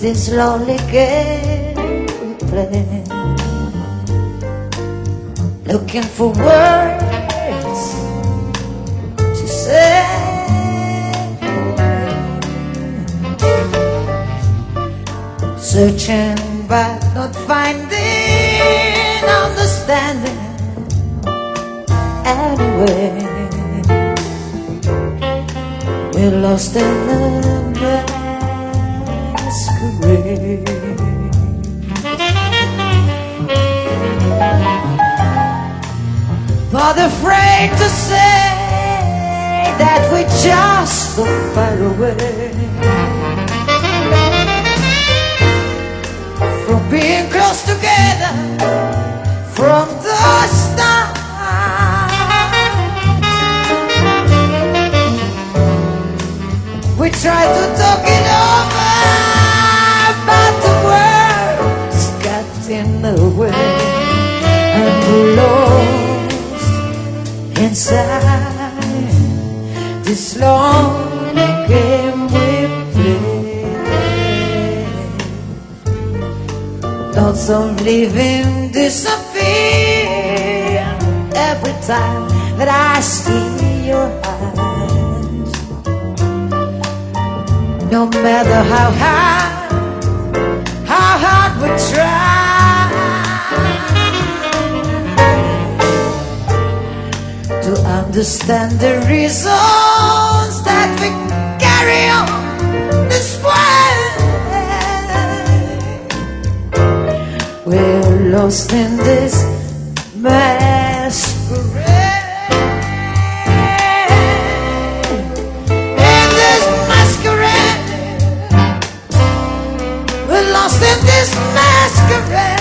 this lonely game we play, looking for words to say, searching but not finding understanding anyway. We're lost in the masquerade, but afraid to say that we're just so far away from being close together from the start. We tried to talk it over, but the words got in the way, and we're lost inside this long game we play. Thoughts of living disappear every time that I see your eyes. No matter how hard we try to understand the reasons that we carry on this way. We're lost in this masquerade. Lost in this masquerade.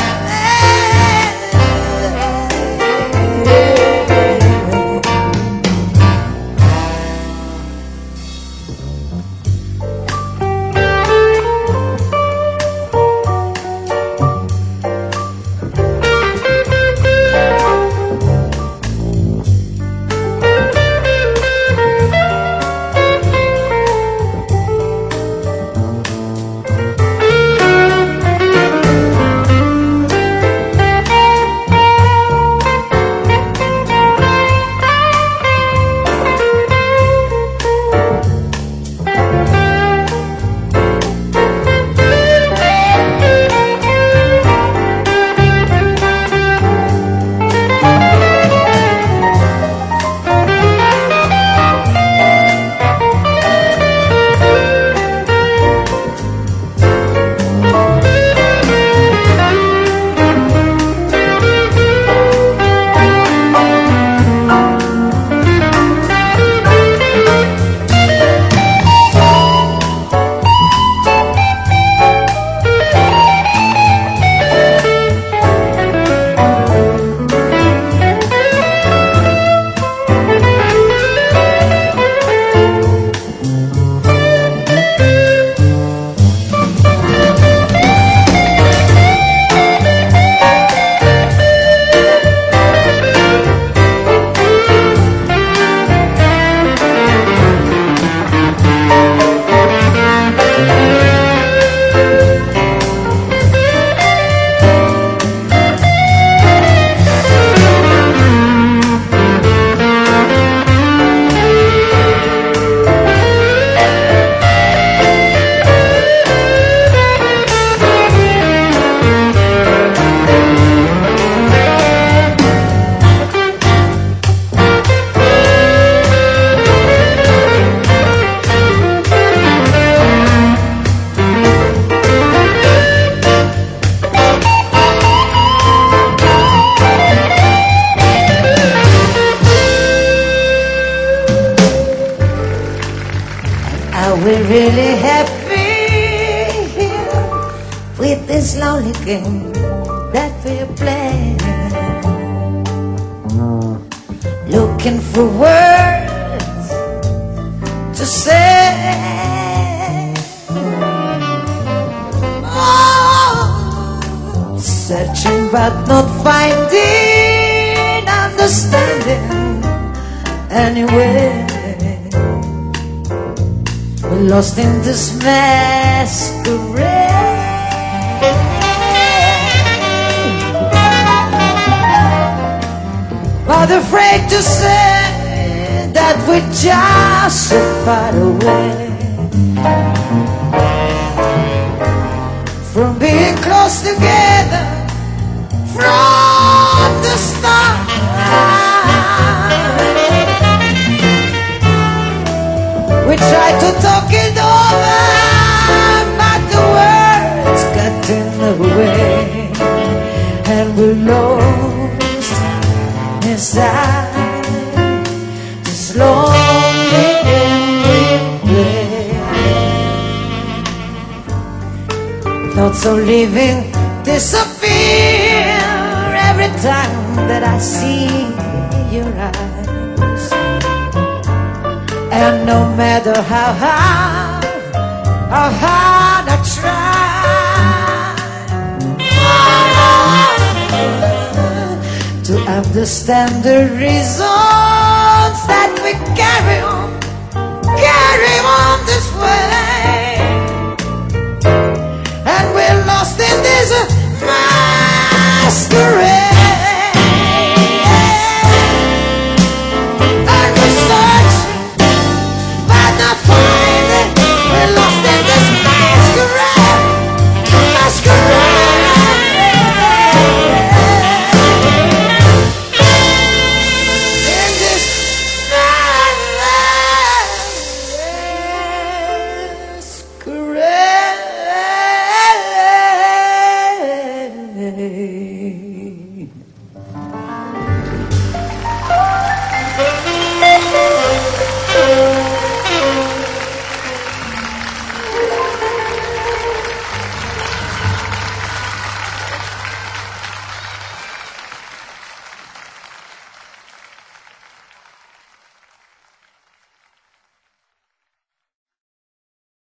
We're really happy here with this lonely game that we're playing, looking for words to say. Oh, searching but not finding understanding anyway. We're lost in this masquerade. hate to say that we just so far away from being close together from the start. We tried to talk it over, but the words got in the way, and we lost inside this lonely place. Thoughts of living disappear every time that I see your eyes, and no matter how hard I try to understand the reason